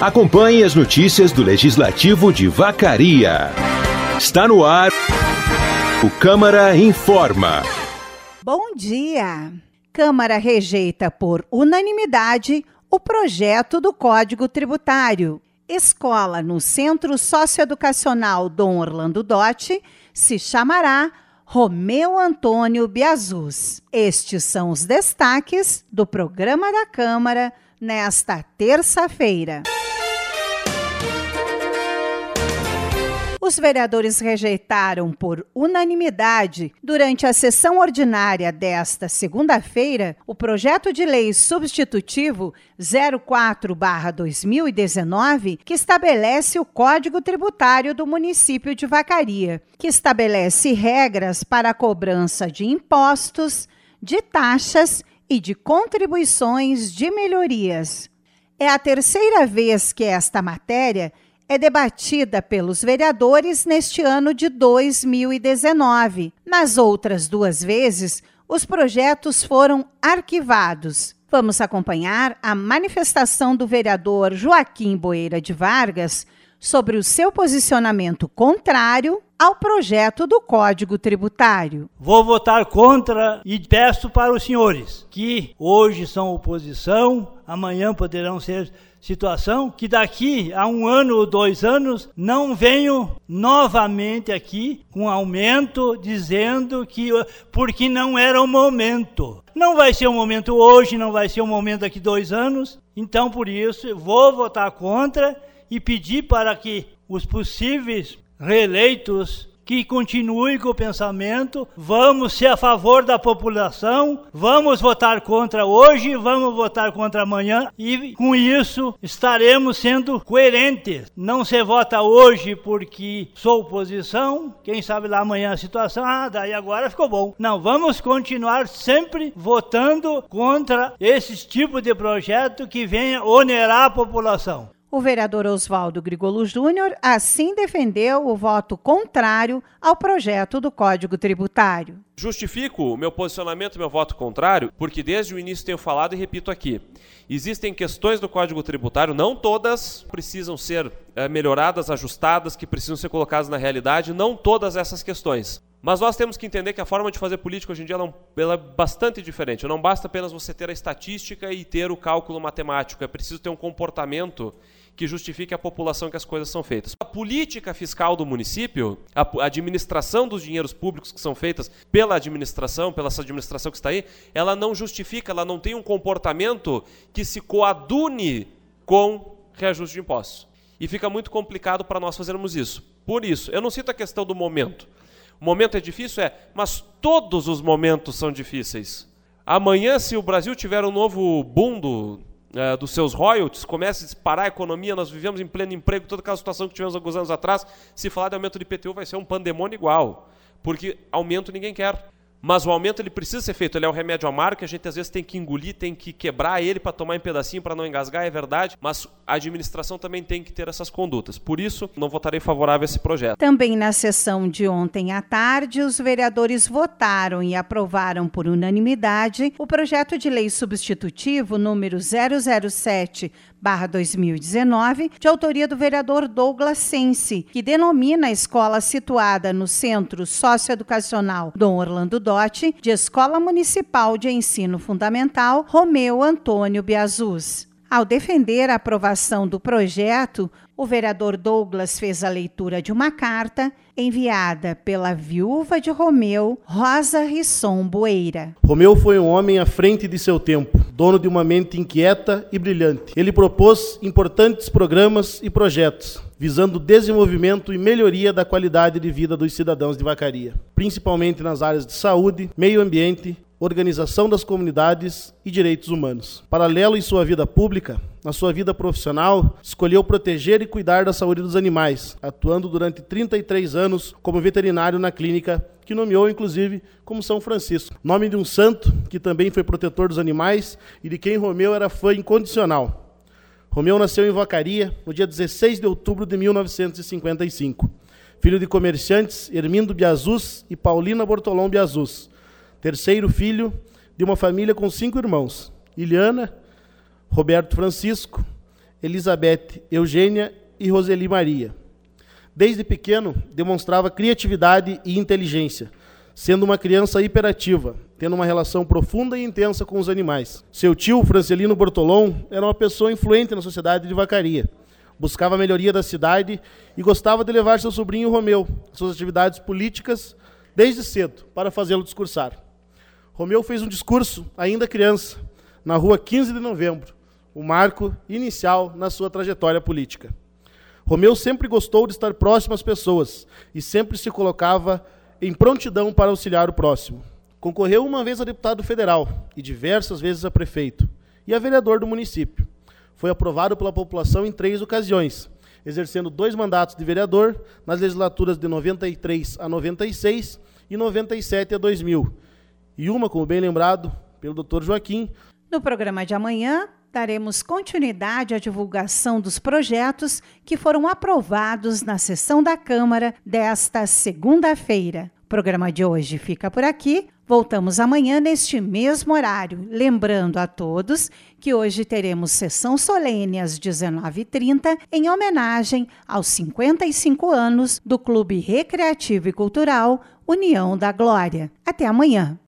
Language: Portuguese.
Acompanhe as notícias do Legislativo de Vacaria. Está no ar o Câmara Informa. Bom dia! Câmara rejeita por unanimidade o projeto do Código Tributário. Escola no Centro Socioeducacional Dom Orlando Dotti se chamará Romeu Antônio Biazus. Estes são os destaques do programa da Câmara nesta terça-feira. Os vereadores rejeitaram por unanimidade, durante a sessão ordinária desta segunda-feira, o projeto de lei substitutivo 04/2019, que estabelece o Código Tributário do município de Vacaria, que estabelece regras para a cobrança de impostos, de taxas e de contribuições de melhorias. É a terceira vez que esta matéria é debatida pelos vereadores neste ano de 2019. Nas outras duas vezes, os projetos foram arquivados. Vamos acompanhar a manifestação do vereador Joaquim Boeira de Vargas sobre o seu posicionamento contrário ao projeto do Código Tributário. Vou votar contra e peço para os senhores que hoje são oposição, amanhã poderão ser situação, que daqui a 1 ano ou 2 anos não venham novamente aqui com aumento dizendo que porque não era o momento. Não vai ser o momento hoje, não vai ser o momento daqui 2 anos. Então, por isso, vou votar contra e pedir para que os possíveis reeleitos que continuem com o pensamento, vamos ser a favor da população, vamos votar contra hoje, vamos votar contra amanhã e com isso estaremos sendo coerentes. Não se vota hoje porque sou oposição, quem sabe lá amanhã a situação, daí agora ficou bom. Não, vamos continuar sempre votando contra esse tipo de projeto que venha onerar a população. O vereador Oswaldo Grigolo Júnior assim defendeu o voto contrário ao projeto do Código Tributário. Justifico o meu posicionamento e meu voto contrário, porque desde o início tenho falado e repito aqui. Existem questões do Código Tributário, não todas precisam ser melhoradas, ajustadas, que precisam ser colocadas na realidade, não todas essas questões. Mas nós temos que entender que a forma de fazer política hoje em dia ela é bastante diferente. Não basta apenas você ter a estatística e ter o cálculo matemático, é preciso ter um comportamento que justifique a população que as coisas são feitas. A política fiscal do município, a administração dos dinheiros públicos que são feitas pela essa administração que está aí, ela não justifica, ela não tem um comportamento que se coadune com reajuste de impostos. E fica muito complicado para nós fazermos isso. Por isso, eu não cito a questão do momento. O momento é difícil, mas todos os momentos são difíceis. Amanhã, se o Brasil tiver um novo boom dos seus royalties, começa a disparar a economia, nós vivemos em pleno emprego, toda aquela situação que tivemos alguns anos atrás, se falar de aumento de IPTU vai ser um pandemônio igual, porque aumento ninguém quer. Mas o aumento ele precisa ser feito, ele é um remédio amargo que a gente às vezes tem que engolir, tem que quebrar ele para tomar em pedacinho, para não engasgar, é verdade, mas a administração também tem que ter essas condutas. Por isso, não votarei favorável a esse projeto. Também na sessão de ontem à tarde, os vereadores votaram e aprovaram por unanimidade o projeto de lei substitutivo número 007/2019, de autoria do vereador Douglas Sensi, que denomina a escola situada no Centro Socioeducacional Dom Orlando Dotti de Escola Municipal de Ensino Fundamental Romeu Antônio Biazus. Ao defender a aprovação do projeto, o vereador Douglas fez a leitura de uma carta enviada pela viúva de Romeu, Rosa Risson Boeira. Romeu foi um homem à frente de seu tempo, dono de uma mente inquieta e brilhante. Ele propôs importantes programas e projetos, visando o desenvolvimento e melhoria da qualidade de vida dos cidadãos de Vacaria, principalmente nas áreas de saúde, meio ambiente, organização das comunidades e direitos humanos. Paralelo em sua vida pública, na sua vida profissional, escolheu proteger e cuidar da saúde dos animais, atuando durante 33 anos como veterinário na clínica que nomeou, inclusive, como São Francisco. Nome de um santo que também foi protetor dos animais e de quem Romeu era fã incondicional. Romeu nasceu em Vacaria no dia 16 de outubro de 1955. Filho de comerciantes Hermindo Biazus e Paulina Bortolom Biazus. Terceiro filho de uma família com 5 irmãos: Iliana, Roberto Francisco, Elizabeth Eugênia e Roseli Maria. Desde pequeno, demonstrava criatividade e inteligência, sendo uma criança hiperativa, tendo uma relação profunda e intensa com os animais. Seu tio, Francelino Bortolom, era uma pessoa influente na sociedade de Vacaria. Buscava a melhoria da cidade e gostava de levar seu sobrinho Romeu às suas atividades políticas desde cedo, para fazê-lo discursar. Romeu fez um discurso, ainda criança, na rua 15 de novembro, o marco inicial na sua trajetória política. Romeu sempre gostou de estar próximo às pessoas e sempre se colocava em prontidão para auxiliar o próximo. Concorreu uma vez a deputado federal e diversas vezes a prefeito e a vereador do município. Foi aprovado pela população em 3 ocasiões, exercendo 2 mandatos de vereador nas legislaturas de 93 a 96 e 97 a 2000. E uma, como bem lembrado pelo Dr. Joaquim. No programa de amanhã, daremos continuidade à divulgação dos projetos que foram aprovados na sessão da Câmara desta segunda-feira. O programa de hoje fica por aqui. Voltamos amanhã neste mesmo horário. Lembrando a todos que hoje teremos sessão solene às 19h30 em homenagem aos 55 anos do Clube Recreativo e Cultural União da Glória. Até amanhã.